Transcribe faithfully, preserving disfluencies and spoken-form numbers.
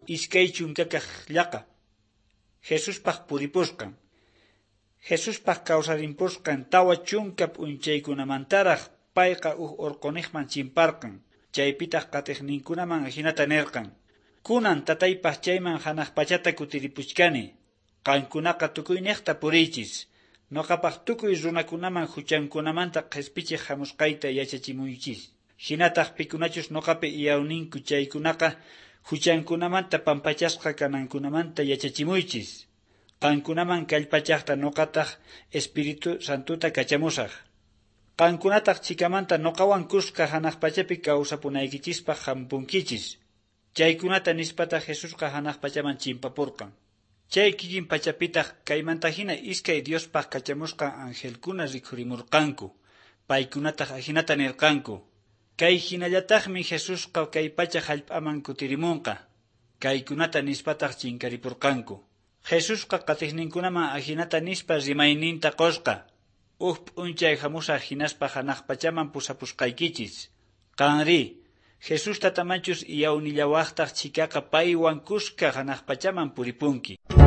iskay chunkakaq llaqa. Jesuspaq puripushqan. Jesuspaq kawsarimpushqan tawa chunka p'unchaykunamantaraq payqa uj urquniqman chimparqan. Chaypitaq qatiqninkunaman hinata nirqan: kunan tataypaq chayman hanaq pachata kutiripuchkani. Qankunaqa tukuyniqta puriychis. Noqapaq tukuy runakunaman huchankunamanta qhispichiq hamusqayta yachachimuychis. Hinataq pikunachus noqapi iyawninku chaykunaqa huchankunamanta pampachasqa kanankunamanta yachachimuychis. Qankunaman kallpachaqta noqataq Espiritu Santuta kachamusaq. Qankunataq chikamanta noqawan kushqa hanaq pachapi kawsapunaykichispaq hampunkichis. Chaykunata nispata Jesusqa hanaq pachaman chimpapurqan. Chay kikin pachapitaq kaymantahina iskay Diospaq kachamusqan angelkuna rikhurimurqanku. Paykunataq ahinata nirqanku: kay hinallataqmi Jesusqa kay pacha hallp'aman kutirimunqa. Kaykunata nispataq chinkaripurqanku. Jesusqa qatiqninkunaman ahinata nispa rimayninta qosqa. Uj p'unchay hamusaq hinaspa hanaq pachaman pusapusqaykichis. Qanri, Jesusta tamanchus iyawnillawaqtaq chikaqa paywan kushqa hanaq pachaman puripunki.